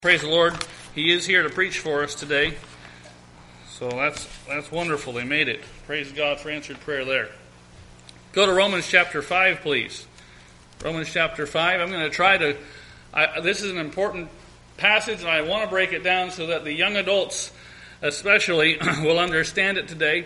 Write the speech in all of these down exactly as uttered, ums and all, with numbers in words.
Praise the Lord. He is here to preach for us today. So that's that's wonderful. They made it. Praise God for answered prayer there. Go to Romans chapter five, please. Romans chapter five. I'm going to try to... I, this is an important passage, and I want to break it down so that the young adults especially will understand it today.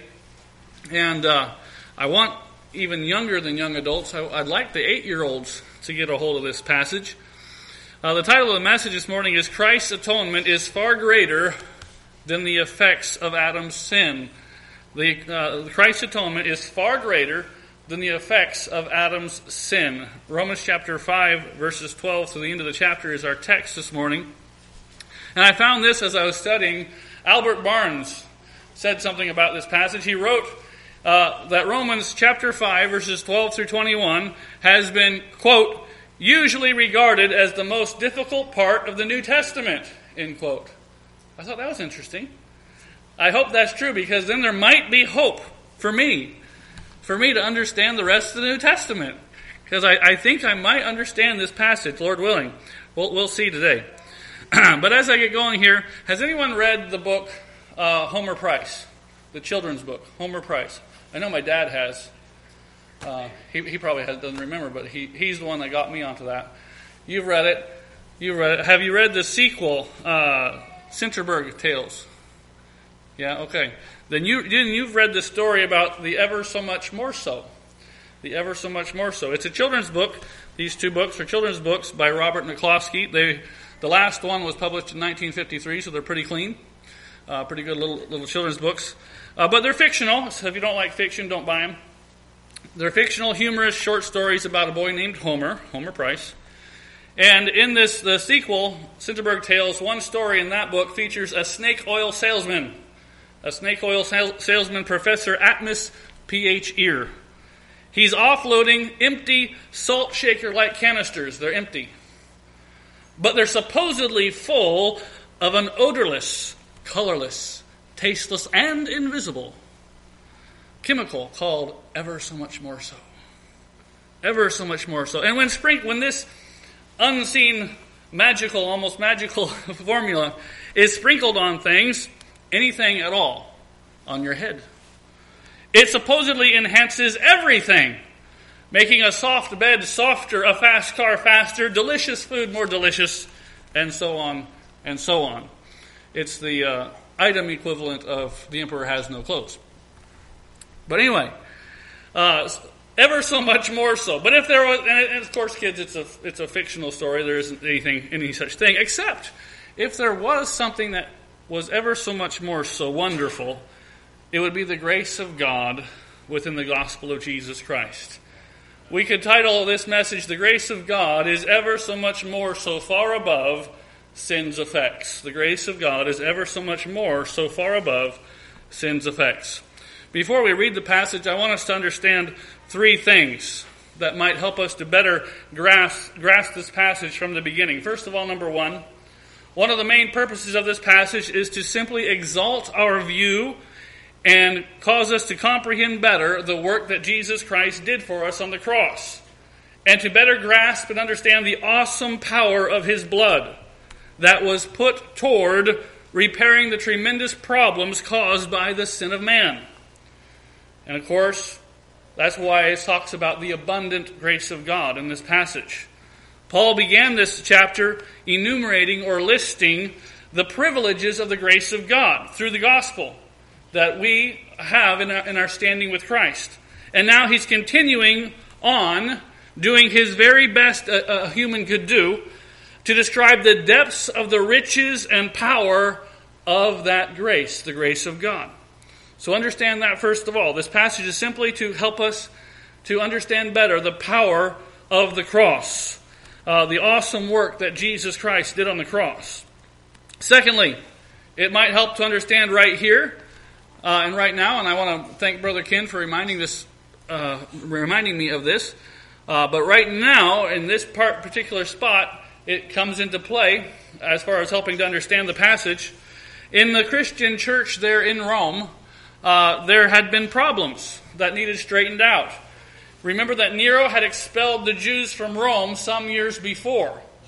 And uh, I want even younger than young adults, I, I'd like the eight-year-olds to get a hold of this passage. Uh, the title of the message this morning is Christ's Atonement is Far Greater Than the Effects of Adam's Sin. The uh, Christ's Atonement is far greater than the effects of Adam's sin. Romans chapter five, verses twelve to the end of the chapter is our text this morning. And I found this as I was studying. Albert Barnes said something about this passage. He wrote uh, that Romans chapter five, verses twelve through twenty-one has been, quote, usually regarded as the most difficult part of the New Testament, end quote. I thought that was interesting. I hope that's true, because then there might be hope for me, for me to understand the rest of the New Testament. Because I, I think I might understand this passage, Lord willing. We'll, we'll see today. But as I get going here, has anyone read the book uh, Homer Price? The children's book, Homer Price. I know my dad has. Uh, he, he probably has, doesn't remember, but he, he's the one that got me onto that. You've read it. You've read it. Have you read the sequel, uh, Centerburg Tales? Yeah, okay. Then you then you've read the story about the Ever So Much More So. The Ever So Much More So. It's a children's book. These two books are children's books by Robert McCloskey. They the last one was published in nineteen fifty-three, so they're pretty clean. Uh, pretty good little little children's books. Uh, but they're fictional, so if you don't like fiction, don't buy them. They're fictional, humorous, short stories about a boy named Homer, Homer Price. And in this, the sequel, Centerburg Tales, one story in that book features a snake oil salesman. A snake oil sal- salesman, Professor Atmos P H. Ear. He's offloading empty salt shaker-like canisters. They're empty. But they're supposedly full of an odorless, colorless, tasteless, and invisible chemical called Ever So Much More So. Ever so much more so. And when spring, when this unseen, magical, almost magical formula is sprinkled on things, anything at all, on your head, it supposedly enhances everything, making a soft bed softer, a fast car faster, delicious food more delicious, and so on and so on. It's the uh, item equivalent of the emperor has no clothes. But anyway, uh, ever so much more so. But if there was, and of course, kids, it's a it's a fictional story. There isn't anything, any such thing, except if there was something that was ever so much more so wonderful, it would be the grace of God within the gospel of Jesus Christ. We could title this message, "The Grace of God is ever so much more so far above sin's effects." The grace of God is ever so much more so far above sin's effects. Before we read the passage, I want us to understand three things that might help us to better grasp, grasp this passage from the beginning. First of all, number one, one of the main purposes of this passage is to simply exalt our view and cause us to comprehend better the work that Jesus Christ did for us on the cross, and to better grasp and understand the awesome power of His blood that was put toward repairing the tremendous problems caused by the sin of man. And of course, that's why it talks about the abundant grace of God in this passage. Paul began this chapter enumerating or listing the privileges of the grace of God through the gospel that we have in our, in our standing with Christ. And now he's continuing on doing his very best a, a human could do to describe the depths of the riches and power of that grace, the grace of God. So understand that first of all. This passage is simply to help us to understand better the power of the cross, uh, the awesome work that Jesus Christ did on the cross. Secondly, it might help to understand right here uh, and right now, and I want to thank Brother Ken for reminding this, uh, reminding me of this. Uh, but right now, in this part, particular spot, it comes into play as far as helping to understand the passage. In the Christian church there in Rome, Uh, there had been problems that needed straightened out. Remember that Nero had expelled the Jews from Rome some years before.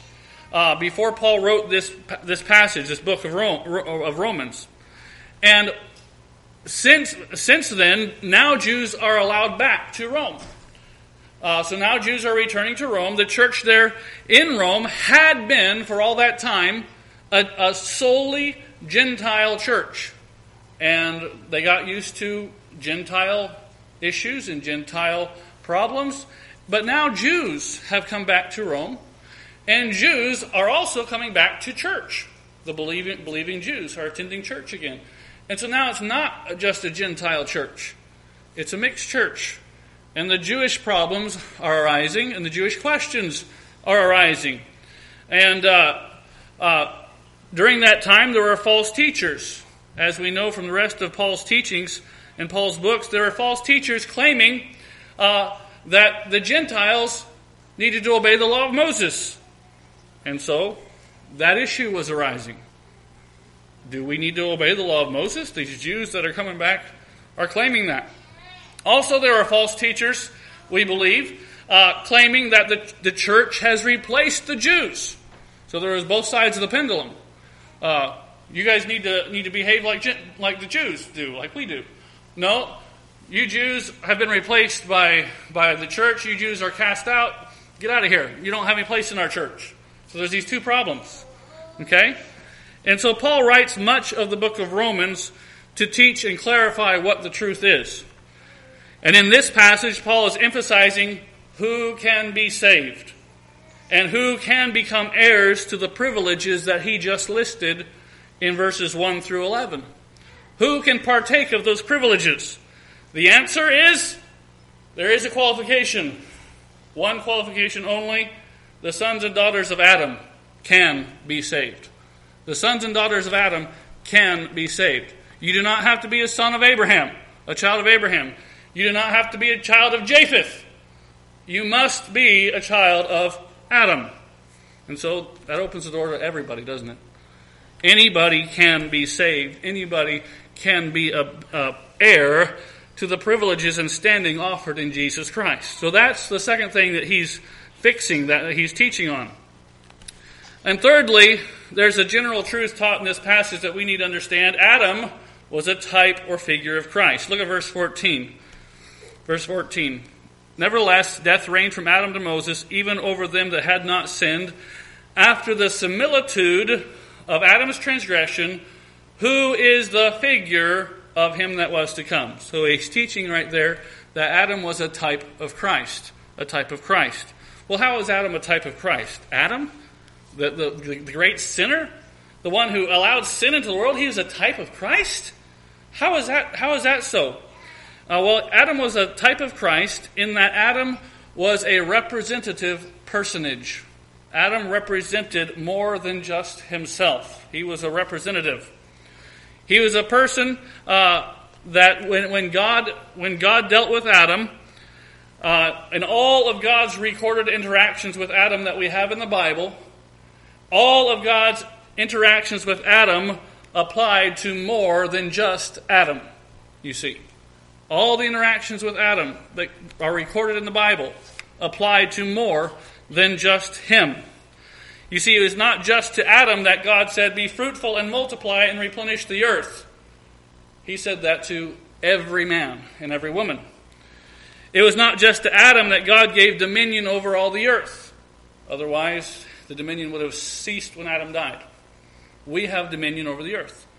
uh, before Paul wrote this this passage, this book of Rome, of Romans. And since since then, now Jews are allowed back to Rome. Uh, so now Jews are returning to Rome. The church there in Rome had been, for all that time, a, a solely Gentile church. And they got used to Gentile issues and Gentile problems. But now Jews have come back to Rome. And Jews are also coming back to church. The believing, believing Jews are attending church again. And so now it's not just a Gentile church. It's a mixed church. And the Jewish problems are arising, and the Jewish questions are arising. And uh, uh, during that time, there were false teachers. As we know from the rest of Paul's teachings and Paul's books, there are false teachers claiming uh, that the Gentiles needed to obey the law of Moses. And so, that issue was arising. Do we need to obey the law of Moses? These Jews that are coming back are claiming that. Also, there are false teachers, we believe, uh, claiming that the, the church has replaced the Jews. So there is both sides of the pendulum. Uh, you guys need to need to behave like like the Jews do, like we do. No, you Jews have been replaced by by the church. You Jews are cast out. Get out of here. You don't have any place in our church. So there's these two problems. Okay? And so Paul writes much of the book of Romans to teach and clarify what the truth is. And in this passage, Paul is emphasizing who can be saved and who can become heirs to the privileges that he just listed in verses one through eleven. Who can partake of those privileges? The answer is, there is a qualification. One qualification only. The sons and daughters of Adam can be saved. The sons and daughters of Adam can be saved. You do not have to be a son of Abraham, a child of Abraham. You do not have to be a child of Japheth. You must be a child of Adam. And so that opens the door to everybody, doesn't it? Anybody can be saved. Anybody can be a, a heir to the privileges and standing offered in Jesus Christ. So that's the second thing that he's fixing, that he's teaching on. And thirdly, there's a general truth taught in this passage that we need to understand. Adam was a type or figure of Christ. Look at verse fourteen. Verse fourteen. Nevertheless, death reigned from Adam to Moses, even over them that had not sinned, after the similitude of Adam's transgression, who is the figure of him that was to come. So he's teaching right there that Adam was a type of Christ. A type of Christ. Well, how is Adam a type of Christ? Adam, the, the, the great sinner, the one who allowed sin into the world, he was a type of Christ? How is that, how is that so? Uh, well, Adam was a type of Christ in that Adam was a representative personage. Adam represented more than just himself. He was a representative. He was a person uh, that when, when God when God dealt with Adam, uh, in all of God's recorded interactions with Adam that we have in the Bible, all of God's interactions with Adam applied to more than just Adam, you see. All the interactions with Adam that are recorded in the Bible applied to more than just him. You see, it was not just to Adam that God said, be fruitful and multiply and replenish the earth. He said that to every man and every woman. It was not just to Adam that God gave dominion over all the earth. Otherwise, the dominion would have ceased when Adam died. We have dominion over the earth.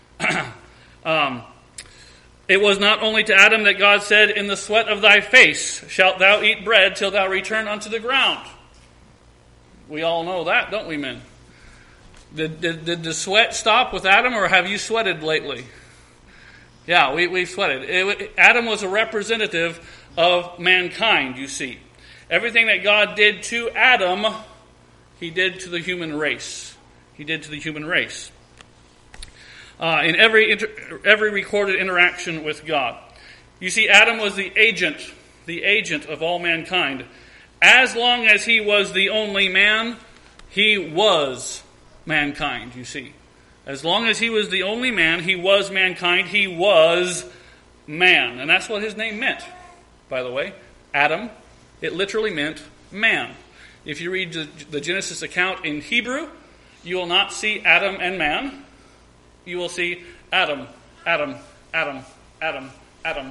um, it was not only to Adam that God said, in the sweat of thy face shalt thou eat bread till thou return unto the ground. We all know that, don't we, men? Did, did, did the sweat stop with Adam, or have you sweated lately? Yeah, we, we sweated. It, Adam was a representative of mankind, you see. Everything that God did to Adam, he did to the human race. He did to the human race. Uh, in every inter, every recorded interaction with God. You see, Adam was the agent, the agent of all mankind. As long as he was the only man, he was mankind, you see. As long as he was the only man, he was mankind, he was man. And that's what his name meant, by the way. Adam, it literally meant man. If you read the Genesis account in Hebrew, you will not see Adam and man. You will see Adam, Adam, Adam, Adam, Adam.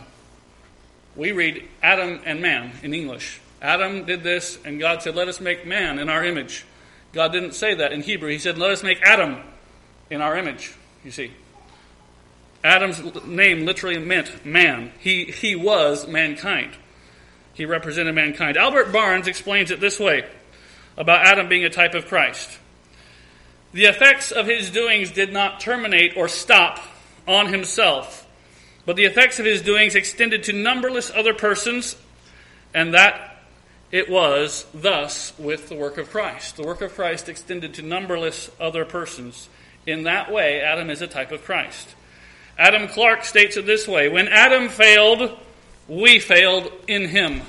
We read Adam and man in English. Adam did this, and God said, let us make man in our image. God didn't say that in Hebrew. He said, let us make Adam in our image, you see. Adam's name literally meant man. He, he was mankind. He represented mankind. Albert Barnes explains it this way about Adam being a type of Christ. The effects of his doings did not terminate or stop on himself, but the effects of his doings extended to numberless other persons, and that it was thus with the work of Christ. The work of Christ extended to numberless other persons. In that way, Adam is a type of Christ. Adam Clarke states it this way: when Adam failed, we failed in him.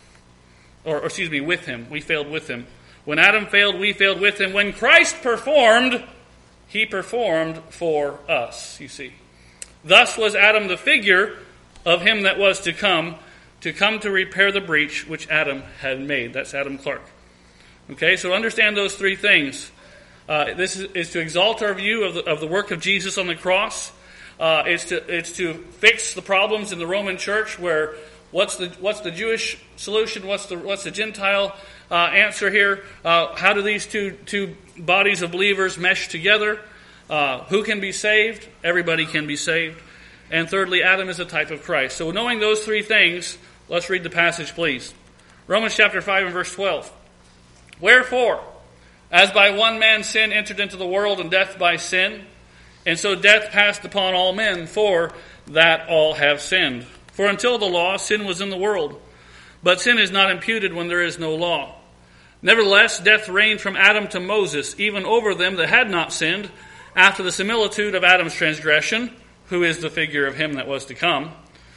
Or, or excuse me, with him. We failed with him. When Adam failed, we failed with him. When Christ performed, he performed for us, you see. Thus was Adam the figure of him that was to come, to come to repair the breach which Adam had made. That's Adam Clarke. Okay, so understand those three things. Uh, this is, is to exalt our view of the, of the work of Jesus on the cross. Uh, it's to it's to fix the problems in the Roman Church, where what's the what's the Jewish solution? What's the what's the Gentile uh, answer here? Uh, how do these two two bodies of believers mesh together? Uh, who can be saved? Everybody can be saved. And thirdly, Adam is a type of Christ. So knowing those three things, let's read the passage, please. Romans chapter five and verse twelve. Wherefore, as by one man sin entered into the world, and death by sin, and so death passed upon all men, for that all have sinned. For until the law, sin was in the world. But sin is not imputed when there is no law. Nevertheless, death reigned from Adam to Moses, even over them that had not sinned, after the similitude of Adam's transgression, who is the figure of him that was to come.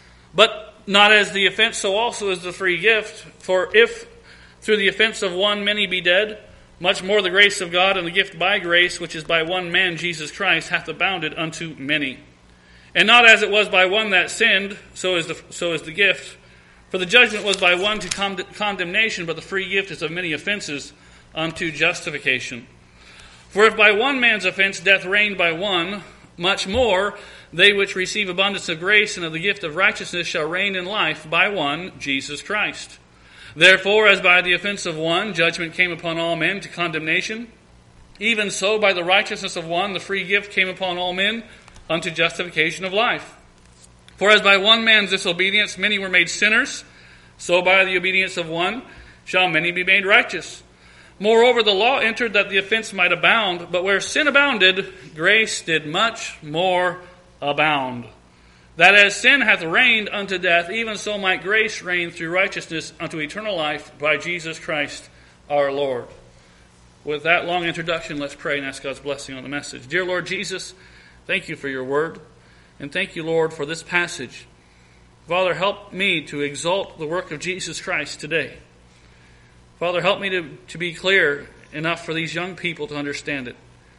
But not as the offense, so also is the free gift. For if through the offense of one many be dead, much more the grace of God and the gift by grace, which is by one man, Jesus Christ, hath abounded unto many. And not as it was by one that sinned, so is the, so is the gift. For the judgment was by one to con- condemnation, but the free gift is of many offenses unto justification. For if by one man's offense death reigned by one, much more they which receive abundance of grace and of the gift of righteousness shall reign in life by one, Jesus Christ. Therefore, as by the offense of one, judgment came upon all men to condemnation, even so by the righteousness of one, the free gift came upon all men unto justification of life. For as by one man's disobedience many were made sinners, so by the obedience of one shall many be made righteous. Moreover, the law entered that the offense might abound, but where sin abounded, grace did much more abound. That as sin hath reigned unto death, even so might grace reign through righteousness unto eternal life by Jesus Christ our Lord. With that long introduction, let's pray and ask God's blessing on the message. Dear Lord Jesus, thank you for your word, and thank you, Lord, for this passage. Father, help me to exalt the work of Jesus Christ today. Father, help me to, to be clear enough for these young people to understand it,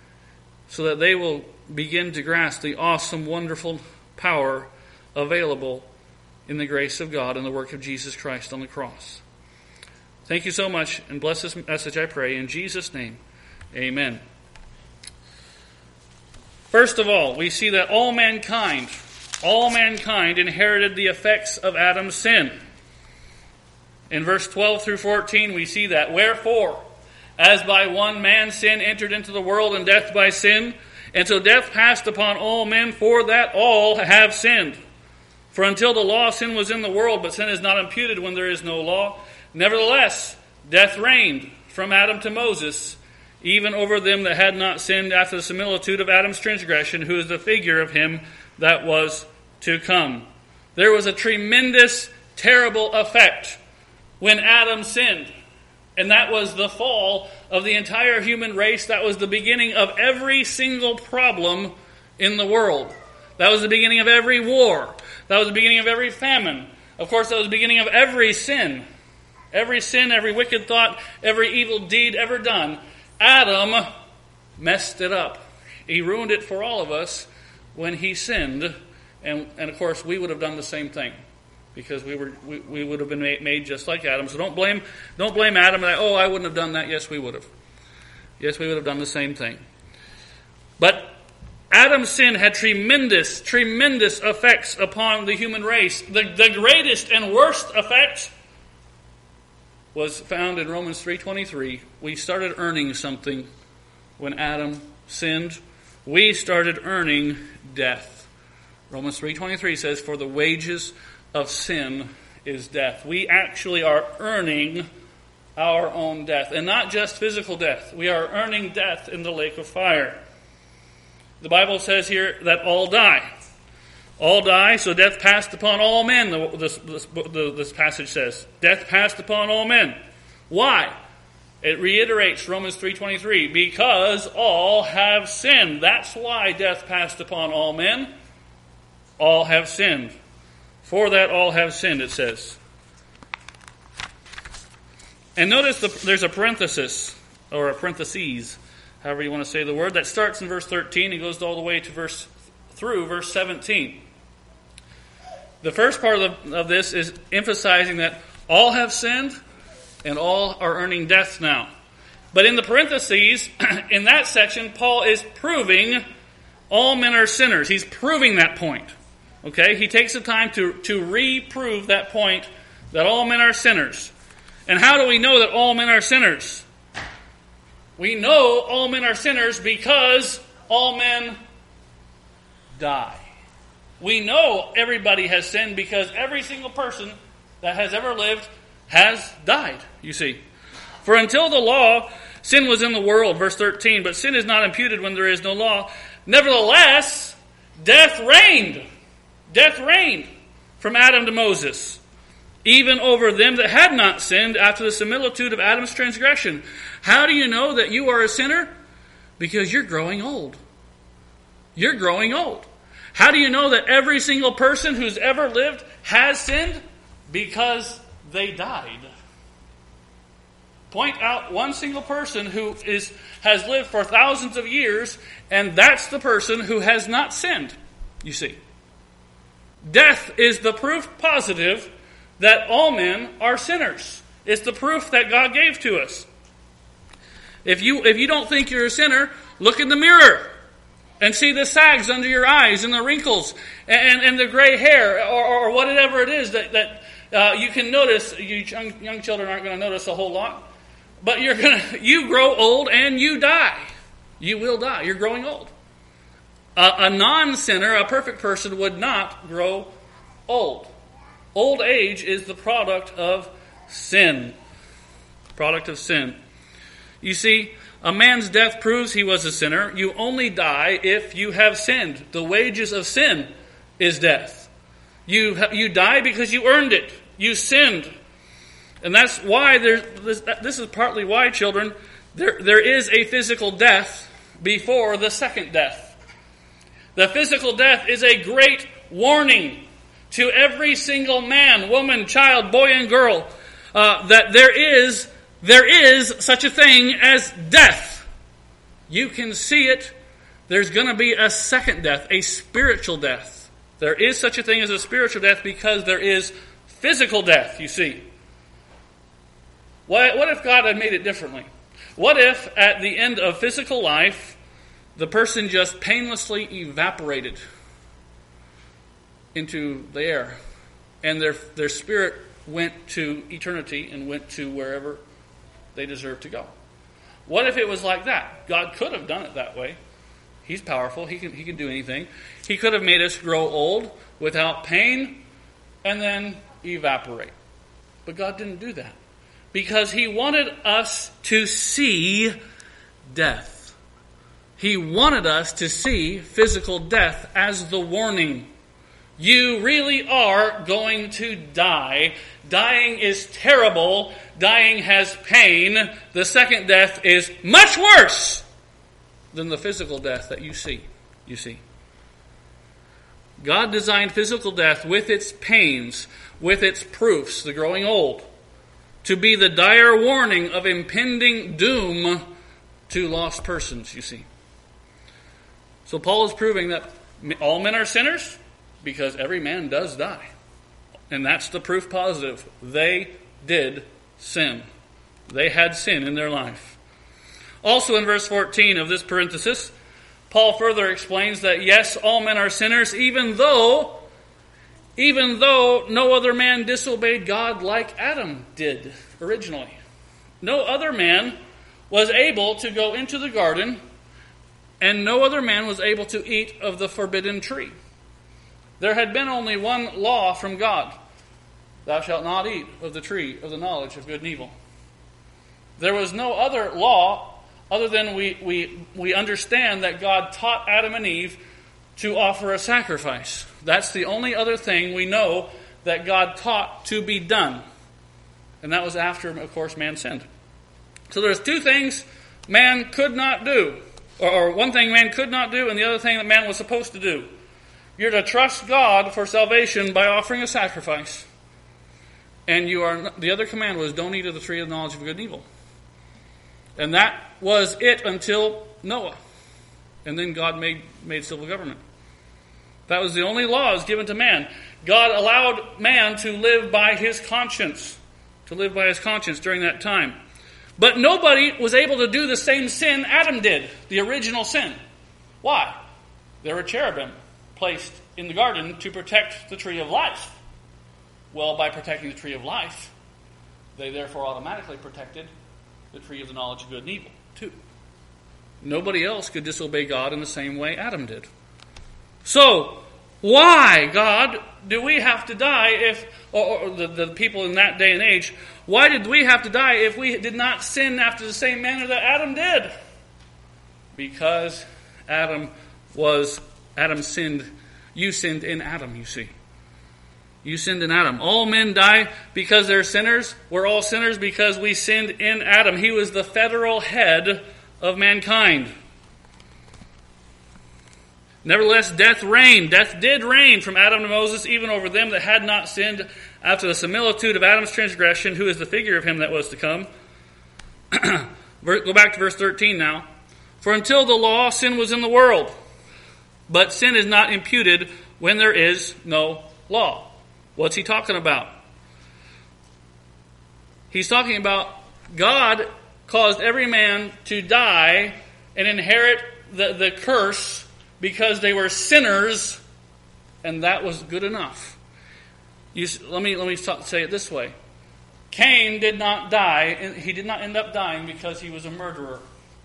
so that they will begin to grasp the awesome, wonderful power available in the grace of God and the work of Jesus Christ on the cross. Thank you so much, and bless this message, I pray, in Jesus' name. Amen. First of all, we see that all mankind, all mankind inherited the effects of Adam's sin. In verse twelve through fourteen, we see that. Wherefore, as by one man sin entered into the world, and death by sin, and so death passed upon all men, for that all have sinned. For until the law, sin was in the world, but sin is not imputed when there is no law. Nevertheless, death reigned from Adam to Moses, even over them that had not sinned, after the similitude of Adam's transgression, who is the figure of him that was to come. There was a tremendous, terrible effect when Adam sinned. And that was the fall of the entire human race. That was the beginning of every single problem in the world. That was the beginning of every war. That was the beginning of every famine. Of course, that was the beginning of every sin. Every sin, every wicked thought, every evil deed ever done. Adam messed it up. He ruined it for all of us when he sinned. And, and of course, we would have done the same thing. because we were we, we would have been made, made just like Adam. So don't blame don't blame Adam. Like, oh, I wouldn't have done that. Yes, we would have. Yes, we would have done the same thing. But Adam's sin had tremendous, tremendous effects upon the human race. The, the greatest and worst effect was found in Romans three twenty-three. We started earning something when Adam sinned. We started earning death. Romans three twenty-three says, for the wages of sin is death. We actually are earning our own death. And not just physical death. We are earning death in the lake of fire. The Bible says here that all die. All die, so death passed upon all men, this, this, this passage says. Death passed upon all men. Why? It reiterates Romans three twenty-three, because all have sinned. That's why death passed upon all men. All have sinned. For that all have sinned, it says. And notice the, there's a parenthesis, or a parentheses, however you want to say the word, that starts in verse thirteen and goes all the way to verse through verse seventeen. The first part of, the, of this is emphasizing that all have sinned and all are earning death now. But in the parentheses, in that section, Paul is proving all men are sinners. He's proving that point. Okay? He takes the time to, to reprove that point that all men are sinners. And how do we know that all men are sinners? We know all men are sinners because all men die. We know everybody has sinned because every single person that has ever lived has died, you see. For until the law, sin was in the world, verse thirteen, but sin is not imputed when there is no law. Nevertheless, death reigned. Death reigned from Adam to Moses, even over them that had not sinned after the similitude of Adam's transgression. How do you know that you are a sinner? Because you're growing old. You're growing old. How do you know that every single person who's ever lived has sinned? Because they died. Point out one single person who is has lived for thousands of years, and that's the person who has not sinned, you see. Death is the proof positive that all men are sinners. It's the proof that God gave to us. If you if you don't think you're a sinner, look in the mirror and see the sags under your eyes and the wrinkles and, and the gray hair or, or whatever it is that, that uh, you can notice. You young, young children aren't going to notice a whole lot. But you're gonna you grow old and you die. You will die. You're growing old. A, a non-sinner, a perfect person, would not grow old. Old age is the product of sin. Product of sin. You see, a man's death proves he was a sinner. You only die if you have sinned. The wages of sin is death. You you die because you earned it. You sinned. And that's why there's this, this is partly why, children, there there is a physical death before the second death. The physical death is a great warning to every single man, woman, child, boy, and girl uh, that there is there is such a thing as death. You can see it. There's going to be a second death, a spiritual death. There is such a thing as a spiritual death because there is physical death, you see. What, what if God had made it differently? What if at the end of physical life, the person just painlessly evaporated into the air and their their spirit went to eternity and went to wherever they deserve to go? What if it was like that? God could have done it that way. He's powerful. He can, he can do anything. He could have made us grow old without pain and then evaporate. But God didn't do that. Because He wanted us to see death. He wanted us to see physical death as the warning. You really are going to die. Dying is terrible. Dying has pain. The second death is much worse than the physical death that you see. You see. God designed physical death with its pains, with its proofs, the growing old, to be the dire warning of impending doom to lost persons, you see. So Paul is proving that all men are sinners because every man does die. And that's the proof positive. They did sin. They had sin in their life. Also in verse fourteen of this parenthesis, Paul further explains that yes, all men are sinners, even though, even though no other man disobeyed God like Adam did originally. No other man was able to go into the garden, and no other man was able to eat of the forbidden tree. There had been only one law from God. Thou shalt not eat of the tree of the knowledge of good and evil. There was no other law other than we, we, we understand that God taught Adam and Eve to offer a sacrifice. That's the only other thing we know that God taught to be done. And that was after, of course, man sinned. So there's two things man could not do. Or, or one thing man could not do, and the other thing that man was supposed to do. You're to trust God for salvation by offering a sacrifice. And you are the other command was, don't eat of the tree of the knowledge of good and evil. And that was it until Noah. And then God made, made civil government. That was the only laws given to man. God allowed man to live by his conscience. To live by his conscience during that time. But nobody was able to do the same sin Adam did. The original sin. Why? There were cherubim placed in the garden to protect the tree of life. Well, by protecting the tree of life, they therefore automatically protected the tree of the knowledge of good and evil, too. Nobody else could disobey God in the same way Adam did. So, why, God, do we have to die if, or, or the, the people in that day and age, why did we have to die if we did not sin after the same manner that Adam did? Because Adam was, Adam sinned, you sinned in Adam, you see. You sinned in Adam. All men die because they're sinners. We're all sinners because we sinned in Adam. He was the federal head of mankind. Nevertheless, death reigned. Death did reign from Adam to Moses, even over them that had not sinned, after the similitude of Adam's transgression, who is the figure of him that was to come. Go back to verse thirteen now. For until the law, sin was in the world. But sin is not imputed when there is no law. What's he talking about? He's talking about God caused every man to die and inherit the, the curse because they were sinners, and that was good enough. You, let me let me talk, say it this way. Cain did not die, he did not end up dying because he was a murderer.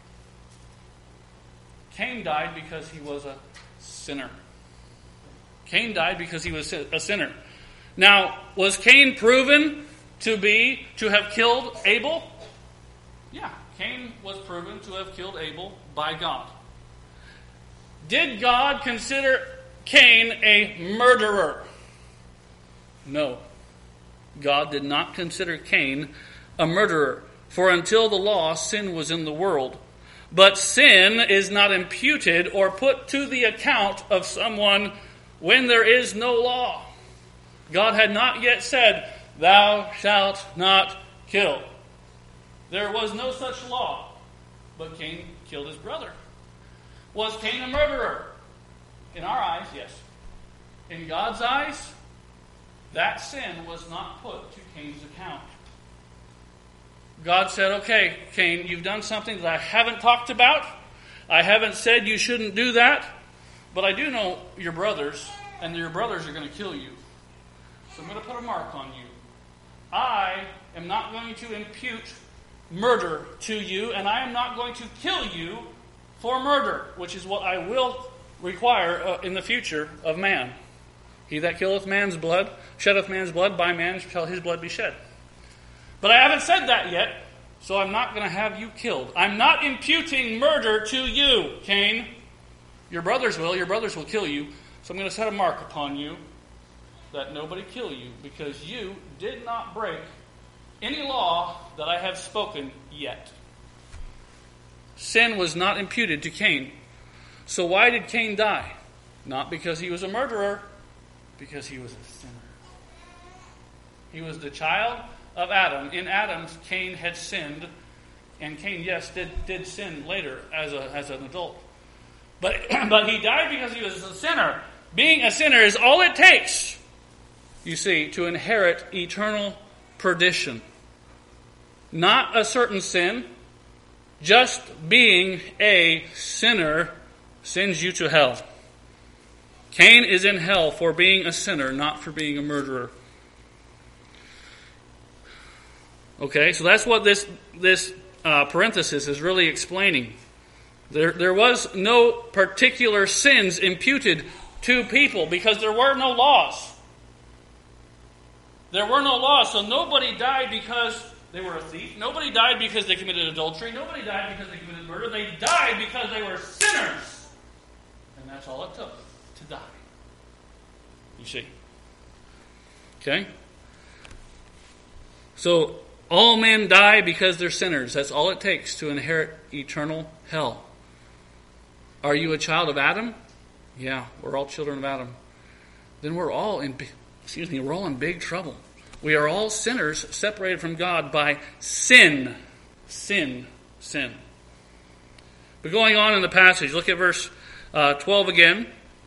Cain died because he was a sinner. Cain died because he was a sinner. Now, was Cain proven to be, to have killed Abel? Yeah, Cain was proven to have killed Abel by God. Did God consider Cain a murderer? No. God did not consider Cain a murderer. For until the law, sin was in the world. But sin is not imputed or put to the account of someone when there is no law. God had not yet said, thou shalt not kill. There was no such law. But Cain killed his brother. Was Cain a murderer? In our eyes, yes. In God's eyes, that sin was not put to Cain's account. God said, okay, Cain, you've done something that I haven't talked about. I haven't said you shouldn't do that. But I do know your brothers, and your brothers are going to kill you. So I'm going to put a mark on you. I am not going to impute murder to you, and I am not going to kill you for murder, which is what I will require uh, in the future of man. He that killeth man's blood, sheddeth man's blood, by man shall his blood be shed. But I haven't said that yet, so I'm not going to have you killed. I'm not imputing murder to you, Cain. Your brothers will. Your brothers will kill you. So I'm going to set a mark upon you that nobody kill you, because you did not break any law that I have spoken yet. Sin was not imputed to Cain. So why did Cain die? Not because he was a murderer, because he was a sinner. He was the child of Adam. In Adam, Cain had sinned, and Cain, yes, did, did sin later as a as an adult. But but he died because he was a sinner. Being a sinner is all it takes you see, to inherit eternal perdition. Not a certain sin, just being a sinner sends you to hell. Cain is in hell for being a sinner, not for being a murderer. Okay, so that's what this this uh, parenthesis is really explaining. There, there was no particular sins imputed to people because there were no laws. There were no laws, so nobody died because they were a thief. Nobody died because they committed adultery. Nobody died because they committed murder. They died because they were sinners. And that's all it took to die. You see. Okay? So, all men die because they're sinners. That's all it takes to inherit eternal hell. Are you a child of Adam? Yeah, we're all children of Adam. Then we're all in, excuse me, we're all in big trouble. We are all sinners separated from God by sin. Sin. Sin. But going on in the passage, look at verse uh, twelve again.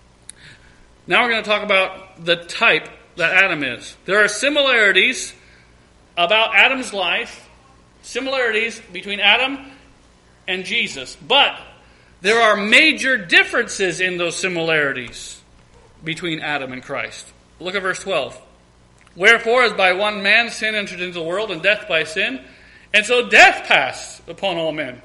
Now we're going to talk about the type that Adam is. There are similarities about Adam's life, similarities between Adam and Jesus. But there are major differences in those similarities between Adam and Christ. Look at verse twelve. Wherefore, as by one man sin entered into the world, and death by sin, and so death passed upon all men.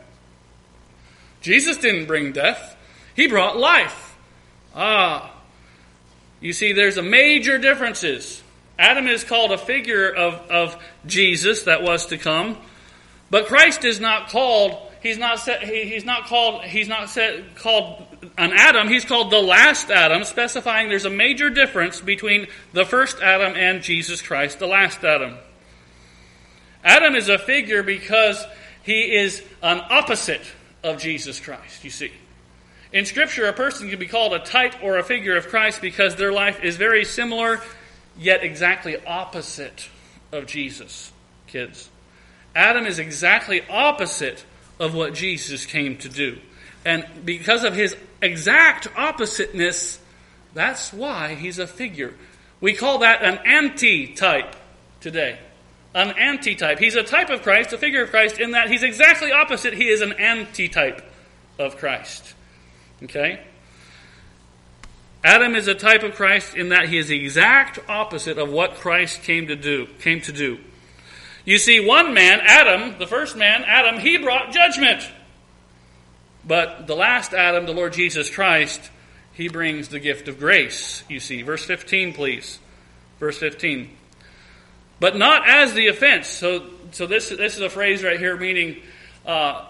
Jesus didn't bring death. He brought life. Ah, you see, there's a major differences. Adam is called a figure of, of Jesus that was to come, but Christ is not called. He's not set, he, he's not called. He's not set, called an Adam. He's called the last Adam, specifying there's a major difference between the first Adam and Jesus Christ, the last Adam. Adam is a figure because he is an opposite of Jesus Christ. You see, in Scripture, a person can be called a type or a figure of Christ because their life is very similar, yet exactly opposite of Jesus. Kids, Adam is exactly opposite of what Jesus came to do. And because of his exact oppositeness, that's why he's a figure. We call that an antitype today. An antitype. He's a type of Christ, a figure of Christ, in that he's exactly opposite. He is an antitype of Christ. Okay? Adam is a type of Christ in that he is the exact opposite of what Christ came to do. Came to do. You see, one man, Adam, the first man, Adam, he brought judgment. But the last Adam, the Lord Jesus Christ, he brings the gift of grace. You see, verse fifteen, please. Verse fifteen. But not as the offense. So, so this this is a phrase right here meaning uh,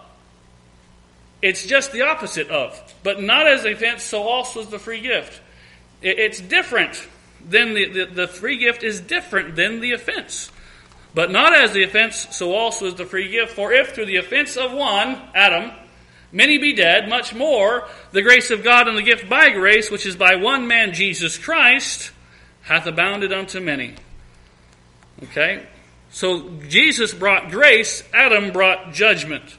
it's just the opposite of. But not as the offense, so also is the free gift. It, it's different than the, the the free gift is different than the offense. But not as the offense, so also is the free gift. For if through the offense of one, Adam, many be dead, much more the grace of God and the gift by grace, which is by one man, Jesus Christ, hath abounded unto many. Okay? So Jesus brought grace, Adam brought judgment.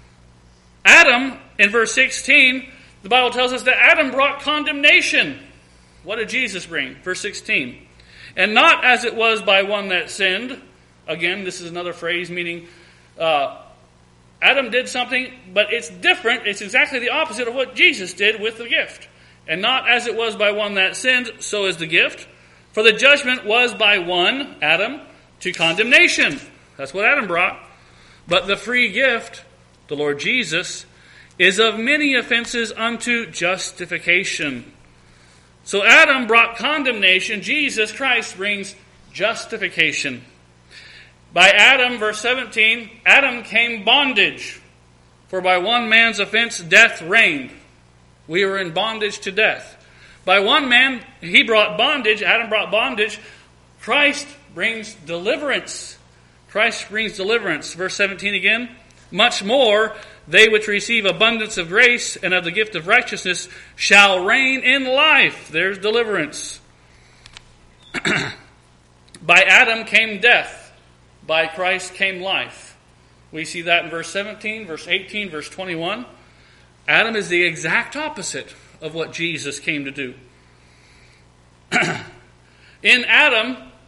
Adam, in verse sixteen, the Bible tells us that Adam brought condemnation. What did Jesus bring? Verse sixteen. And not as it was by one that sinned. Again, this is another phrase meaning uh, Adam did something, but it's different. It's exactly the opposite of what Jesus did with the gift. And not as it was by one that sinned, so is the gift. For the judgment was by one, Adam, to condemnation. That's what Adam brought. But the free gift, the Lord Jesus, is of many offenses unto justification. So Adam brought condemnation. Jesus Christ brings justification. By Adam, verse seventeen, Adam came bondage. For by one man's offense, death reigned. We were in bondage to death. By one man, he brought bondage. Adam brought bondage. Christ brings deliverance. Christ brings deliverance. Verse seventeen again. Much more, they which receive abundance of grace and of the gift of righteousness shall reign in life. There's deliverance. By Adam came death. By Christ came life. We see that in verse seventeen, verse eighteen, verse twenty-one. Adam is the exact opposite of what Jesus came to do. In Adam,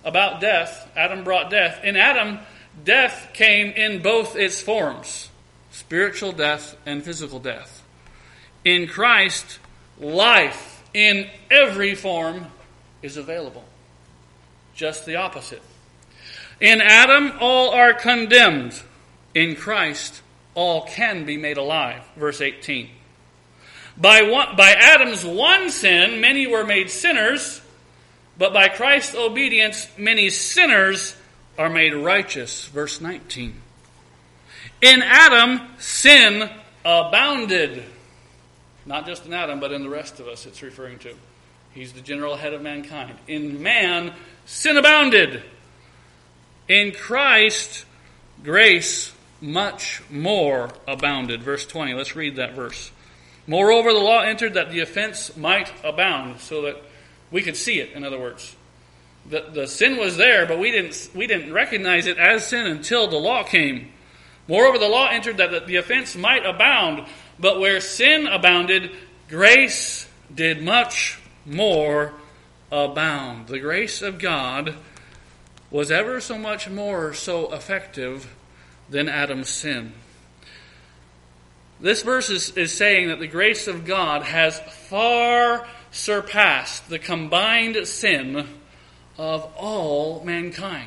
about death. Adam brought death. In Adam, death came in both its forms, spiritual death and physical death. In Christ, life in every form is available. Just the opposite. In Adam, all are condemned. In Christ, all can be made alive. Verse eighteen. By one, by Adam's one sin, many were made sinners, but by Christ's obedience, many sinners are made righteous. Verse nineteen. In Adam, sin abounded. Not just in Adam, but in the rest of us it's referring to. He's the general head of mankind. In man, sin abounded. In Christ, grace much more abounded. Verse twenty, let's read that verse. Moreover, the law entered that the offense might abound, so that we could see it, in other words. The, the sin was there, but we didn't, we didn't recognize it as sin until the law came. Moreover, the law entered that the offense might abound, but where sin abounded, grace did much more abound. The grace of God was ever so much more so effective than Adam's sin. This verse is, is saying that the grace of God has far surpassed the combined sin of all mankind.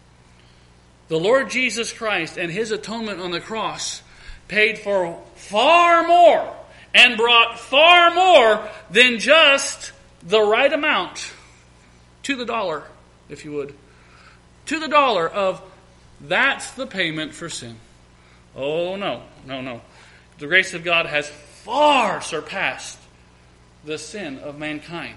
The Lord Jesus Christ and His atonement on the cross paid for far more and brought far more than just the right amount, to the dollar, if you would, to the dollar of that's the payment for sin. Oh, no, no, no. The grace of God has far surpassed the sin of mankind.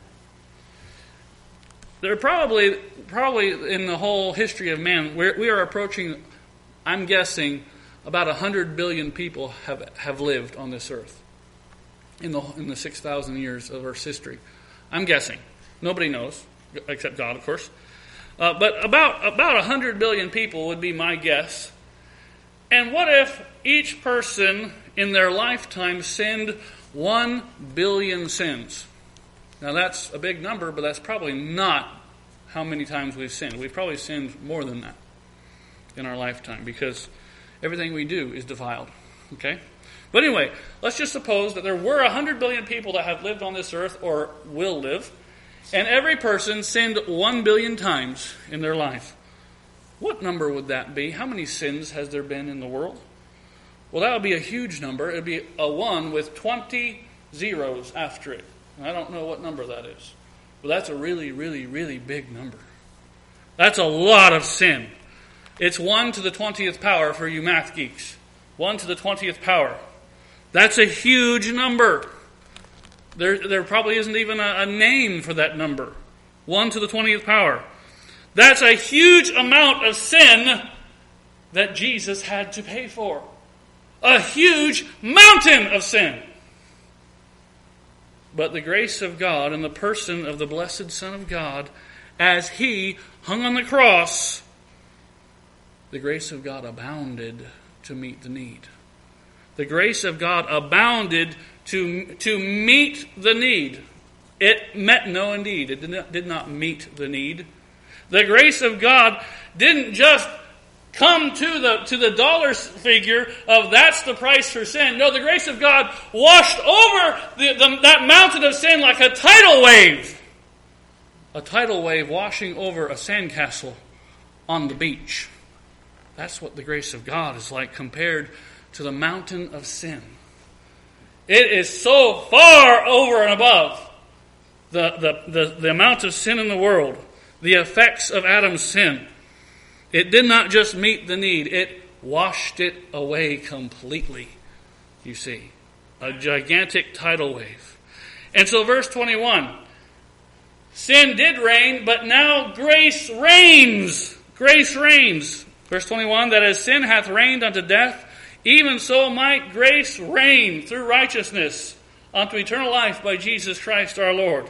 There are probably, probably in the whole history of man, we're, we are approaching, I'm guessing, about one hundred billion people have, have lived on this earth in the, in the six thousand years of Earth's history. I'm guessing. Nobody knows, except God, of course. Uh, but about about one hundred billion people would be my guess. And what if each person in their lifetime sinned one billion sins? Now that's a big number, but that's probably not how many times we've sinned. We've probably sinned more than that in our lifetime, because everything we do is defiled. Okay? But anyway, let's just suppose that there were one hundred billion people that have lived on this earth or will live, and every person sinned one billion times in their life. What number would that be? How many sins has there been in the world? Well, that would be a huge number. It would be a one with twenty zeros after it. And I don't know what number that is. But that's a really, really, really big number. That's a lot of sin. It's one to the twentieth power for you math geeks. one to the twentieth power. That's a huge number. There, there probably isn't even a, a name for that number. one to the twentieth power. That's a huge amount of sin that Jesus had to pay for. A huge mountain of sin. But the grace of God in the person of the blessed Son of God, as He hung on the cross, the grace of God abounded to meet the need. The grace of God abounded to, to meet the need. It met no need. It did not, did not meet the need. The grace of God didn't just come to the to the dollar figure of that's the price for sin. No, the grace of God washed over the, the, that mountain of sin like a tidal wave. A tidal wave washing over a sandcastle on the beach. That's what the grace of God is like compared to the mountain of sin. It is so far over and above the, the, the, the amount of sin in the world, the effects of Adam's sin. It did not just meet the need, it washed it away completely, you see. A gigantic tidal wave. And so verse twenty-one, sin did reign, but now grace reigns. Grace reigns. Verse twenty-one, that as sin hath reigned unto death, even so might grace reign through righteousness unto eternal life by Jesus Christ our Lord.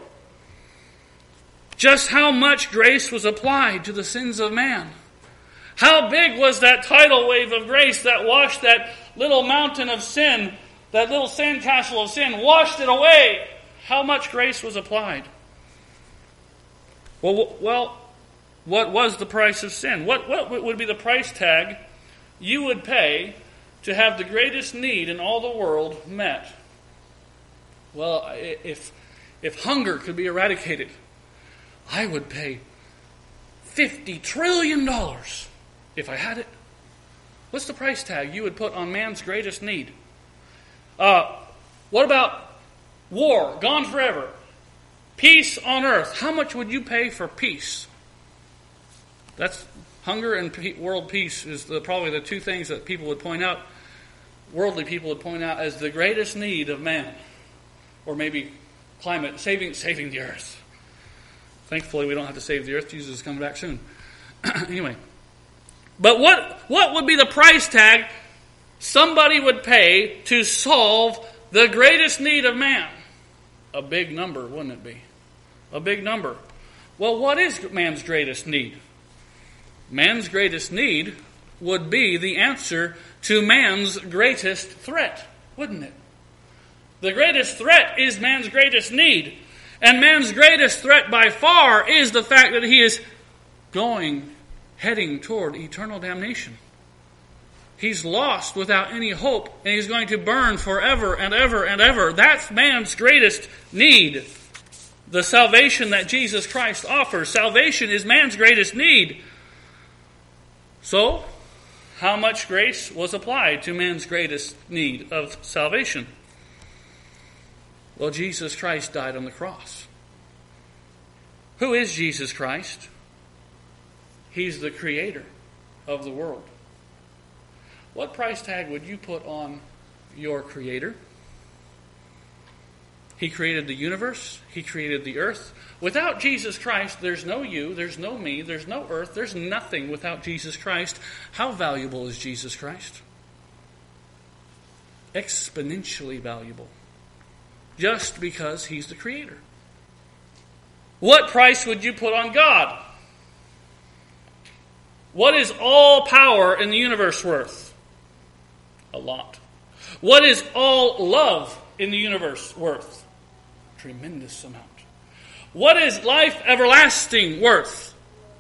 Just how much grace was applied to the sins of man? How big was that tidal wave of grace that washed that little mountain of sin, that little sandcastle of sin, washed it away? How much grace was applied? Well, well, What was the price of sin? What, what would be the price tag you would pay to have the greatest need in all the world met? Well, if, if hunger could be eradicated, I would pay fifty trillion dollars if I had it. What's the price tag you would put on man's greatest need? Uh, what about war, gone forever? Peace on earth. How much would you pay for peace? That's hunger and pe- world peace is the, probably the two things that people would point out, worldly people would point out as the greatest need of man. Or maybe climate, saving saving the earth. Thankfully, we don't have to save the earth. Jesus is coming back soon. Anyway. But what, what would be the price tag somebody would pay to solve the greatest need of man? A big number, wouldn't it be? A big number. Well, what is man's greatest need? Man's greatest need would be the answer to man's greatest threat, wouldn't it? The greatest threat is man's greatest need. And man's greatest threat by far is the fact that he is going, heading toward eternal damnation. He's lost without any hope, and he's going to burn forever and ever and ever. That's man's greatest need. The salvation that Jesus Christ offers. Salvation is man's greatest need. So, how much grace was applied to man's greatest need of salvation? Well, Jesus Christ died on the cross. Who is Jesus Christ? He's the creator of the world. What price tag would you put on your creator? He created the universe. He created the earth. Without Jesus Christ, there's no you, there's no me, there's no earth, there's nothing without Jesus Christ. How valuable is Jesus Christ? Exponentially valuable. Just because he's the creator. What price would you put on God? What is all power in the universe worth? A lot. What is all love in the universe worth? Tremendous amount. What is life everlasting worth?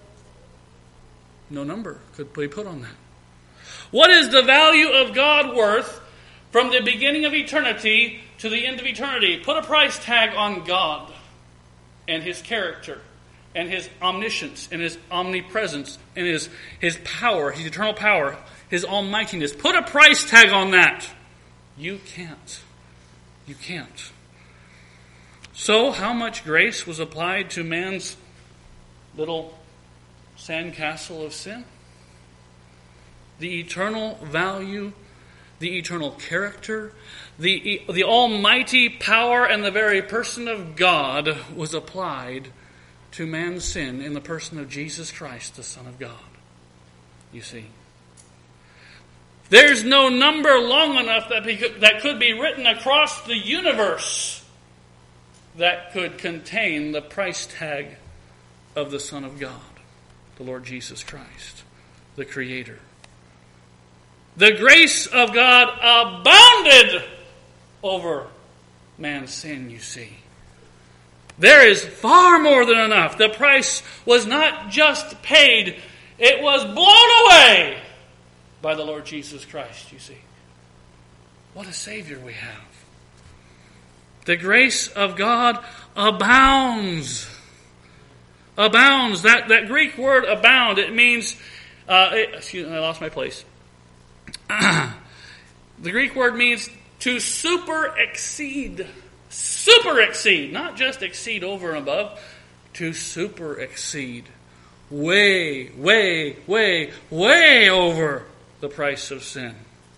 No number could be put on that. What is the value of God worth from the beginning of eternity to the end of eternity? Put a price tag on God and his character and his omniscience and his omnipresence and his, his power, his eternal power, his almightiness. Put a price tag on that. You can't. You can't. So, how much grace was applied to man's little sandcastle of sin? The eternal value, the eternal character, the, the almighty power and the very person of God was applied to man's sin in the person of Jesus Christ, the Son of God. You see. There's no number long enough that, be, that could be written across the universe that could contain the price tag of the Son of God, the Lord Jesus Christ, the Creator. The grace of God abounded over man's sin, you see. There is far more than enough. The price was not just paid, it was blown away by the Lord Jesus Christ, you see. What a Savior we have. The grace of God abounds. Abounds. That, that Greek word abound, it means, uh, it, excuse me, I lost my place. The Greek word means to super exceed. Super exceed. Not just exceed over and above. To super exceed. Way, way, way, way over the price of sin.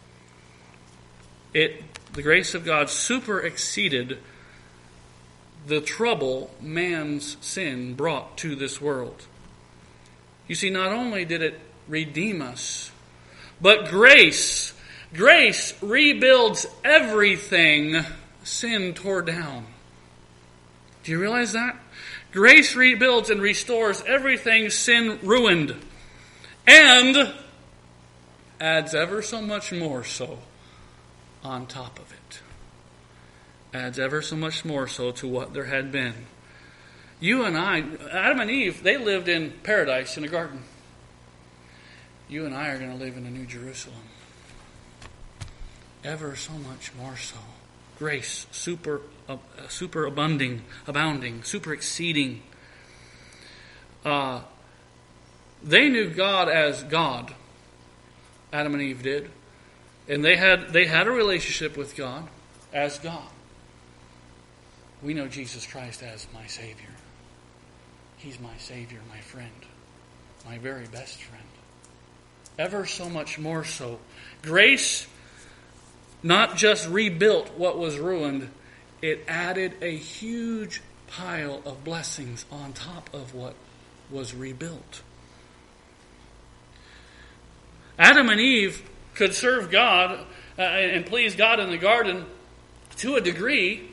It, the grace of God super exceeded the trouble man's sin brought to this world. You see, not only did it redeem us, but grace, grace rebuilds everything sin tore down. Do you realize that? Grace rebuilds and restores everything sin ruined. And adds ever so much more so on top of it. Adds ever so much more so to what there had been. You and I, Adam and Eve, they lived in paradise in a garden. You and I are going to live in a New Jerusalem. Ever so much more so. Grace, super, uh, super abounding, abounding, super exceeding. Uh, they knew God as God. Adam and Eve did. And they had they had a relationship with God as God. We know Jesus Christ as my Savior. He's my Savior, my friend, my very best friend. Ever so much more so. Grace not just rebuilt what was ruined, it added a huge pile of blessings on top of what was rebuilt. Adam and Eve could serve God uh, and please God in the garden to a degree,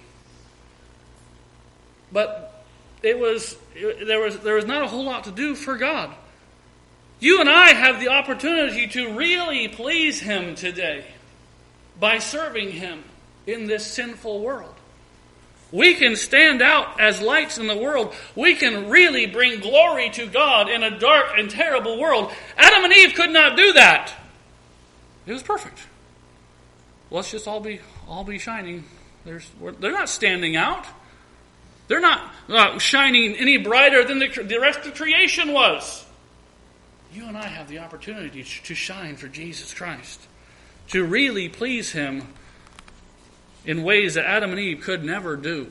but it was it, there was there was not a whole lot to do for God. You and I have the opportunity to really please Him today by serving Him in this sinful world. We can stand out as lights in the world. We can really bring glory to God in a dark and terrible world. Adam and Eve could not do that. It was perfect. Let's just all be all be shining. There's, they're not standing out. They're not uh, shining any brighter than the, the rest of creation was. You and I have the opportunity to shine for Jesus Christ, to really please Him in ways that Adam and Eve could never do.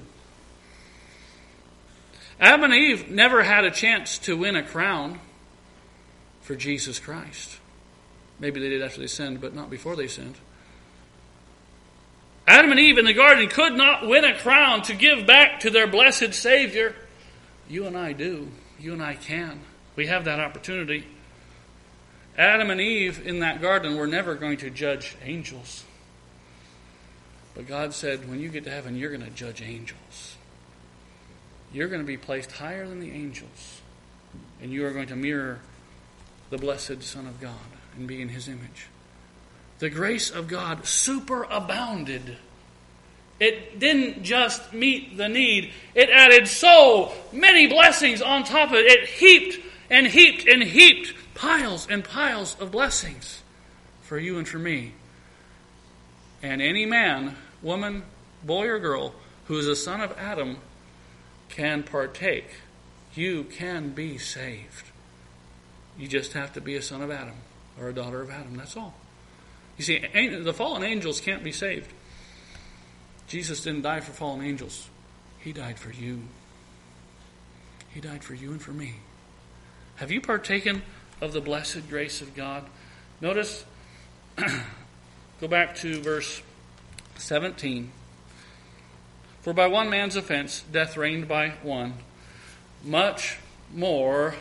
Adam and Eve never had a chance to win a crown for Jesus Christ. Maybe they did after they sinned, but not before they sinned. Adam and Eve in the garden could not win a crown to give back to their blessed Savior. You and I do. You and I can. We have that opportunity. Adam and Eve in that garden were never going to judge angels. But God said, when you get to heaven, you're going to judge angels. You're going to be placed higher than the angels. And you are going to mirror the blessed Son of God and be in His image. The grace of God superabounded. It didn't just meet the need. It added so many blessings on top of it. It heaped and heaped and heaped piles and piles of blessings for you and for me. And any man, woman, boy or girl who is a son of Adam can partake. You can be saved. You just have to be a son of Adam or a daughter of Adam. That's all. You see, the fallen angels can't be saved. Jesus didn't die for fallen angels. He died for you. He died for you and for me. Have you partaken of the blessed grace of God? Notice, go back to verse seventeen. For by one man's offense, death reigned by one. Much more.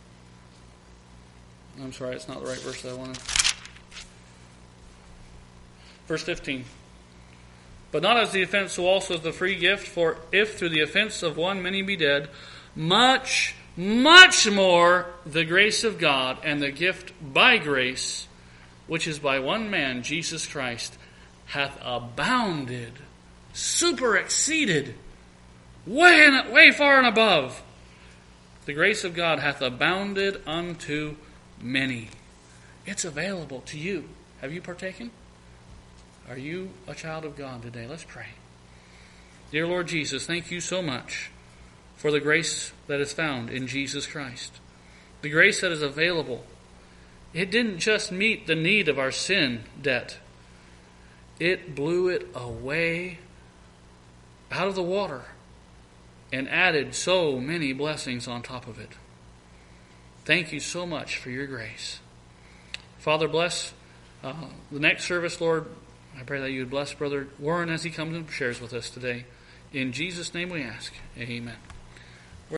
I'm sorry, it's not the right verse that I wanted. Verse fifteen. But not as the offense, so also as the free gift. For if through the offense of one many be dead, much, much more the grace of God and the gift by grace, which is by one man, Jesus Christ, hath abounded, super exceeded, way, and, way far and above. The grace of God hath abounded unto many. It's available to you. Have you partaken? Are you a child of God today? Let's pray. Dear Lord Jesus, thank you so much for the grace that is found in Jesus Christ. The grace that is available. It didn't just meet the need of our sin debt. It blew it away out of the water and added so many blessings on top of it. Thank you so much for your grace. Father, bless uh, the next service, Lord. I pray that you would bless Brother Warren as he comes and shares with us today. In Jesus' name we ask. Amen.